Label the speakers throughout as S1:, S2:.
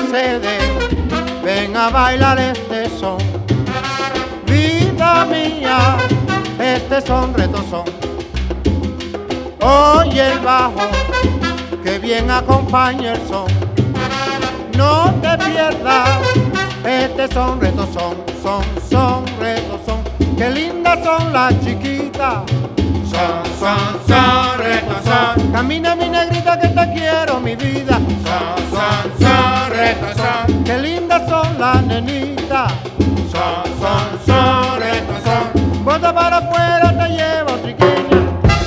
S1: Mercedes, ven a bailar este son. Vida mía, este son retozón. Oye el bajo, que bien acompaña el son. No te pierdas, este son retozón, son retozón. Qué lindas son las chiquitas. Son retozón. Camina mi negrita que te quiero, mi vida. Son retozón. Qué lindas son las nenitas. Son retozón. Bota para afuera, te llevo, triqueña.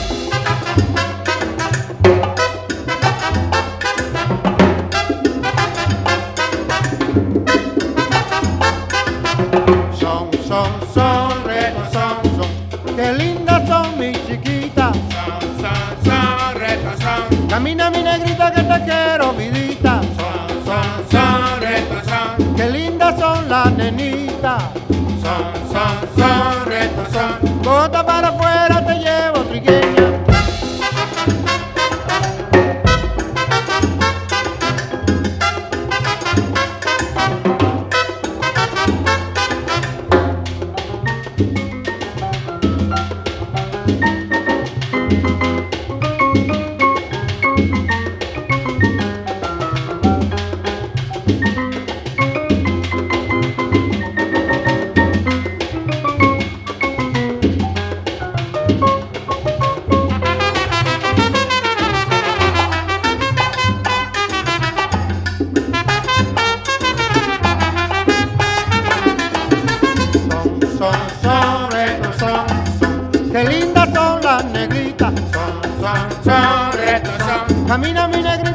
S1: Son retozón. Qué lindas son mis chiquitas.
S2: Son retozón.
S1: Camina mi negrita que te quiero, vidita.
S2: Son retozón.
S1: Qué lindas son las nenitas.
S2: Son retozón.
S1: Bota para afuera, te llevo, trigueña. Son retozón. Qué lindas son las negritas.
S2: Son retozón.
S1: Camina mi negrita.